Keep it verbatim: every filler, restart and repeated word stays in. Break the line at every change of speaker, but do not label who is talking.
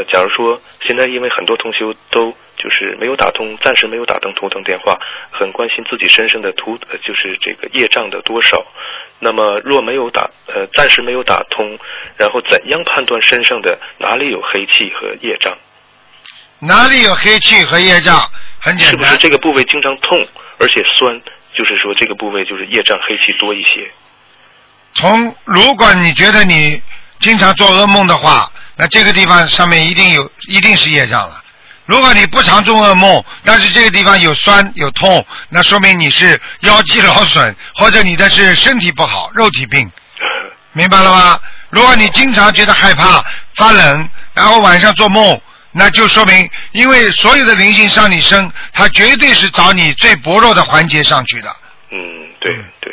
假如说现在因为很多同修都就是没有打通，暂时没有打通图腾电话，很关心自己身上的图，呃，就是这个业障的多少。那么若没有打，呃，暂时没有打通，然后怎样判断身上的哪里有黑气和业障？
哪里有黑气和业障？很简单。是
不是这个部位经常痛而且酸？就是说这个部位就是业障黑气多一些。
从如果你觉得你经常做噩梦的话，那这个地方上面一定有，一定是业障了。如果你不常做噩梦，但是这个地方有酸有痛，那说明你是腰肌劳损，或者你的是身体不好，肉体病，明白了吗？如果你经常觉得害怕发冷，然后晚上做梦，那就说明因为所有的灵性上你身，它绝对是找你最薄弱的环节上去的。
嗯，对对。